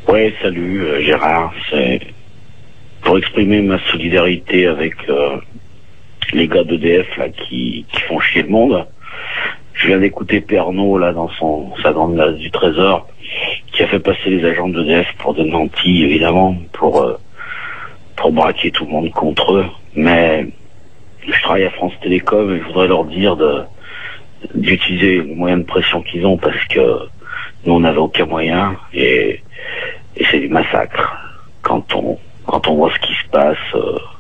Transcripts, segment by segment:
Ouais, salut Gérard, c'est pour exprimer ma solidarité avec les gars d'EDF là qui font chier le monde. Je viens d'écouter Pernod là dans sa grande place du Trésor, qui a fait passer les agents d'EDF pour des nantis évidemment, pour braquer tout le monde contre eux. Mais je travaille à France Télécom et je voudrais leur dire d'utiliser les moyens de pression qu'ils ont, parce que nous on n'avait aucun moyen et c'est du massacre quand on voit ce qui se passe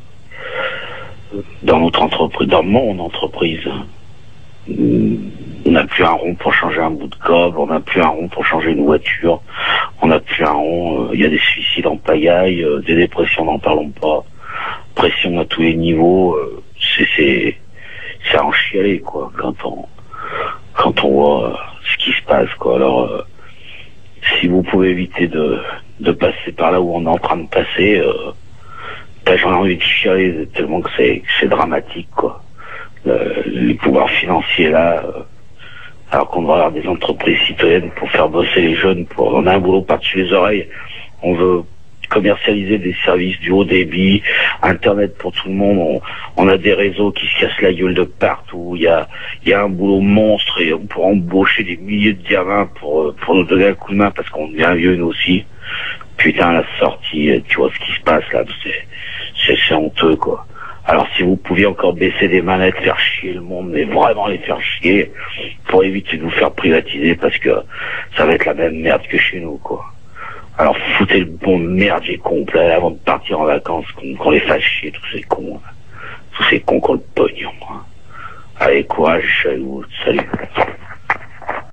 dans notre entreprise, dans mon entreprise. On n'a plus un rond pour changer un bout de câble, on n'a plus un rond pour changer une voiture, on n'a plus un rond, il y a des suicides en pagaille, des dépressions, n'en parlons pas, pression à tous les niveaux, c'est à en chialer quoi, quand on voit ce qui se passe quoi. Alors si vous pouvez éviter de passer par là où on est en train de passer, j'en ai envie de chialer tellement que c'est dramatique quoi. Les pouvoirs financiers là, alors qu'on devrait avoir des entreprises citoyennes pour faire bosser les jeunes, on a un boulot par-dessus les oreilles, on veut commercialiser des services du haut débit, internet pour tout le monde, on a des réseaux qui se cassent la gueule de partout, il y a un boulot monstre et on pourra embaucher des milliers de gamins pour nous donner un coup de main parce qu'on devient vieux nous aussi. Putain, la sortie, tu vois ce qui se passe là, c'est honteux quoi. Alors si vous pouviez encore baisser des manettes, faire chier le monde, mais vraiment les faire chier, pour éviter de vous faire privatiser, parce que ça va être la même merde que chez nous quoi. Alors foutez le bon merdier complet avant de partir en vacances, qu'on les fasse chier tous ces cons, tous ces cons qui ont le pognon. Allez, courage, salut.